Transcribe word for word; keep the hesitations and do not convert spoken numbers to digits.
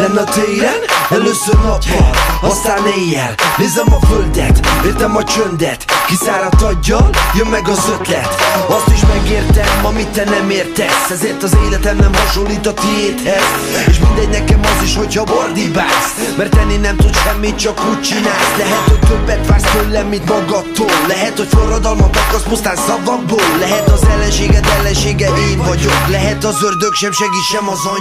lenne a téren. Először nappal, aztán éjjel. Nézem a földet, értem a csöndet. Kiszáradt aggyal, jön meg az ötlet. Azt is megértem, amit te nem értesz. Ezért az életem nem hasonlít a tiédhez. És mindegy nekem az is, hogyha ordibálsz, mert tenni nem tud semmit, csak úgy csinálsz. Lehet, hogy többet vársz tőlem, mint magadtól. Lehet, hogy forradalmat akarsz pusztán szavakból. Lehet az ellenséged ellensége én vagyok. Lehet az ördög sem segít, sem az anyja.